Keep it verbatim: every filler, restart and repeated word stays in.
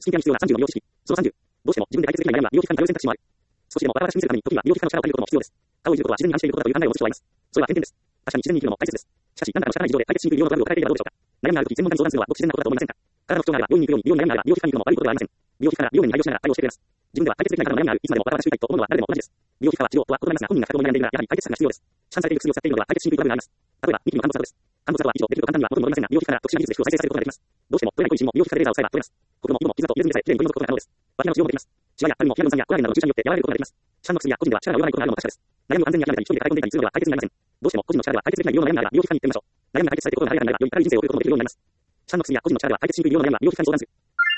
スキンケアに必要なさんじゅうの美容知識。そのさんじゅう。どうしても自分で解決できない悩みや美容皮膚科に通う選択肢もある。少しでもバラバラし見せるために時には美容皮膚科の力を借りることも必要です。顔をいじることは自然に反していることだという考えを持つ人はいます。それは偏見です。確かに自然に生きるのも大切です。しかし、何らかの仕方ない事情で解決しにくい美容のトラブルを抱えているのはどうでしょうか。悩みがあるとき専門家に相談するのはごく自然なことだと思いませんか。体の不調があれば病院に行くように、美容に悩みがあれば美容皮膚科に行くのも悪いことではありません。美容皮膚科が美容面に配慮しながら対応してくれます。自分では解決できない体の悩みがある、いつまでもバラバラしすぎたいと思うのは誰でも同じです。美容皮膚科は治療とは異なりますが、本人が覚悟に悩んでいるならやはり解決策が必要です。市販されている薬を使っているのでは解決しにくいトラブルがあります。例えば、ニキビの感度差です。感度差は以上できると簡単には元に戻りませんが、美容皮膚科なら特殊な技術で皮膚を再生させることができます。どうしても取れない小石も美容皮膚科でレーザーを使えば取れます。心も色も傷と入れ墨でさえきれいに取り除くことが可能です。脇の治療もできます。シワやたるみもヒアルロン酸やコラーゲンなどの注射によって和らげることができます。市販の薬や個人では力が及ばないことがあるのも確かです。悩みを安全に諦めたり一人で抱え込んでいたりするのでは解決になりません。どうしても個人の力では解決できない美容の悩みがあれば美容皮膚科に行ってみましょう。悩みが解決されていることが晴れやかになればより明るい人生を送ることもできるようになります。市販の薬や個人の力では解決しにくい美容の悩みは美容皮膚科に相談する。